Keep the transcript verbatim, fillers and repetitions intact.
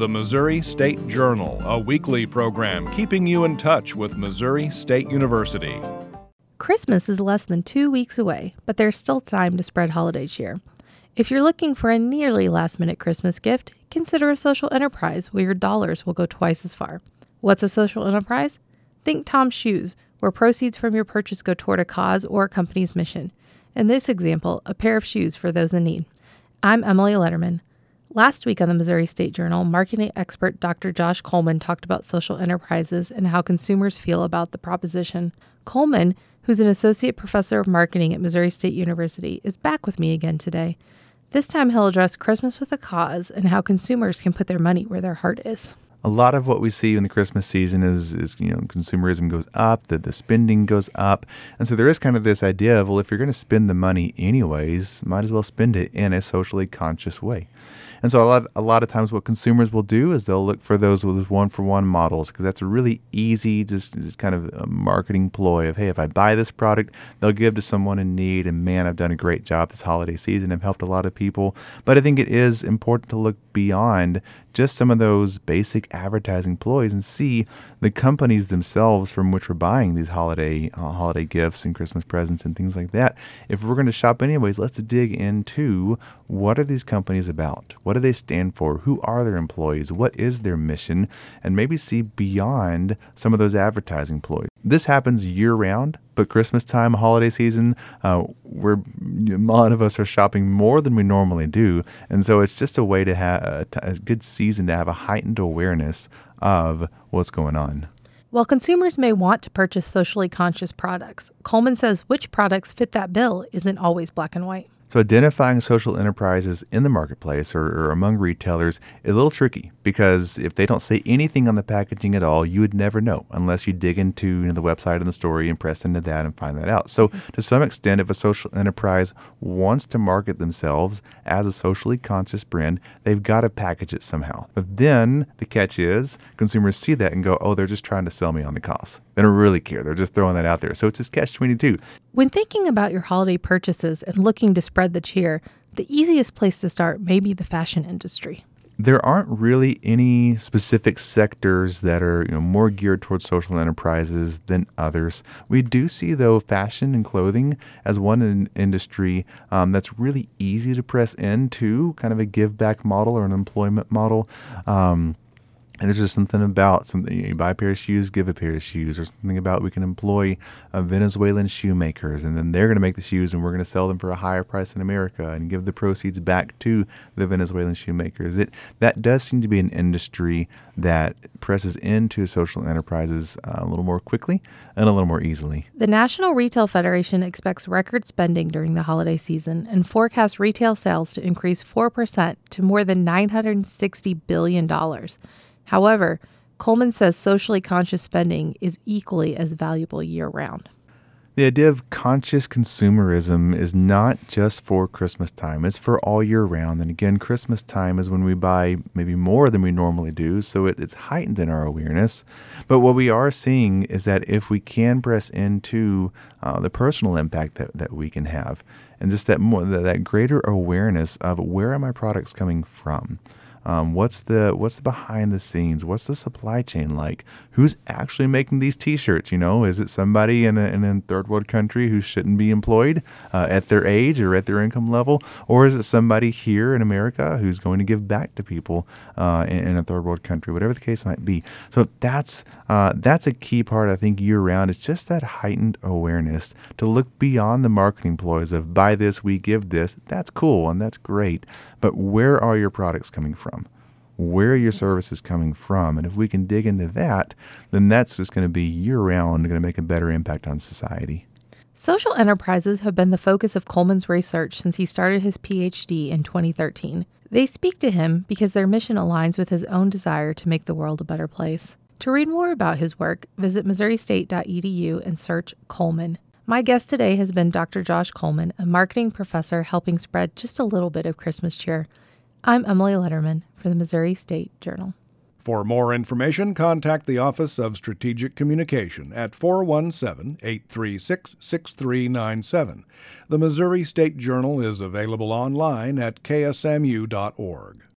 the Missouri State Journal, a weekly program keeping you in touch with Missouri State University. Christmas is less than two weeks away, but there's still time to spread holiday cheer. If you're looking for a nearly last-minute Christmas gift, consider a social enterprise where your dollars will go twice as far. What's a social enterprise? Think Tom's Shoes, where proceeds from your purchase go toward a cause or a company's mission. In this example, a pair of shoes for those in need. I'm Emily Letterman. Last week on the Missouri State Journal, marketing expert Doctor Josh Coleman talked about social enterprises and how consumers feel about the proposition. Coleman, who's an associate professor of marketing at Missouri State University, is back with me again today. This time he'll address Christmas with a cause and how consumers can put their money where their heart is. A lot of what we see in the Christmas season is, is you know, consumerism goes up, that the spending goes up. And so there is kind of this idea of, well, if you're going to spend the money anyways, might as well spend it in a socially conscious way. And so a lot, a lot of times what consumers will do is they'll look for those with one-for-one models, because that's a really easy, just, just kind of a marketing ploy of, hey, if I buy this product, they'll give to someone in need, and man, I've done a great job this holiday season. I've helped a lot of people. But I think it is important to look beyond just some of those basic advertising ploys and see the companies themselves from which we're buying these holiday uh, holiday gifts and Christmas presents and things like that. If we're going to shop anyways, let's dig into what are these companies about? What do they stand for? Who are their employees? What is their mission? And maybe see beyond some of those advertising ploys. This happens year-round, but Christmas time, holiday season, uh, we're, a lot of us are shopping more than we normally do. And so it's just a way to have a, a good season to have a heightened awareness of what's going on. While consumers may want to purchase socially conscious products, Coleman says which products fit that bill isn't always black and white. So identifying social enterprises in the marketplace or, or among retailers is a little tricky, because if they don't say anything on the packaging at all, you would never know unless you dig into you know, the website and the story and press into that and find that out. So to some extent, if a social enterprise wants to market themselves as a socially conscious brand, they've got to package it somehow. But then the catch is consumers see that and go, oh, they're just trying to sell me on the cost. They don't really care. They're just throwing that out there. So it's just catch twenty-two. When thinking about your holiday purchases and looking to spread the cheer, the easiest place to start may be the fashion industry. There aren't really any specific sectors that are you know, more geared towards social enterprises than others. We do see, though, fashion and clothing as one in industry um, that's really easy to press into, kind of a give-back model or an employment model. Um, And there's just something about something you buy a pair of shoes, give a pair of shoes, or something about we can employ uh, Venezuelan shoemakers, and then they're going to make the shoes, and we're going to sell them for a higher price in America and give the proceeds back to the Venezuelan shoemakers. It that does seem to be an industry that presses into social enterprises uh, a little more quickly and a little more easily. The National Retail Federation expects record spending during the holiday season and forecasts retail sales to increase four percent to more than nine hundred sixty billion dollars. However, Coleman says socially conscious spending is equally as valuable year-round. The idea of conscious consumerism is not just for Christmas time. It's for all year round. And again, Christmas time is when we buy maybe more than we normally do, so it, it's heightened in our awareness. But what we are seeing is that if we can press into uh, the personal impact that, that we can have, and just that more that, that greater awareness of where are my products coming from. Um, what's the what's the behind the scenes? What's the supply chain like? Who's actually making these T-shirts? You know, is it somebody in a, in a third world country who shouldn't be employed uh, at their age or at their income level, or is it somebody here in America who's going to give back to people uh, in, in a third world country? Whatever the case might be. So that's uh, that's a key part, I think, year round. It's just that heightened awareness to look beyond the marketing ploys of buy this, we give this. That's cool and that's great, but where are your products coming from? Where are your services coming from? And if we can dig into that, then that's just going to be year-round, going to make a better impact on society. Social enterprises have been the focus of Coleman's research since he started his P H D in twenty thirteen. They speak to him because their mission aligns with his own desire to make the world a better place. To read more about his work, visit missouri state dot e d u and search Coleman. My guest today has been Doctor Josh Coleman, a marketing professor helping spread just a little bit of Christmas cheer. I'm Emily Letterman for the Missouri State Journal. For more information, contact the Office of Strategic Communication at four one seven, eight three six, six three nine seven. The Missouri State Journal is available online at k s m u dot org.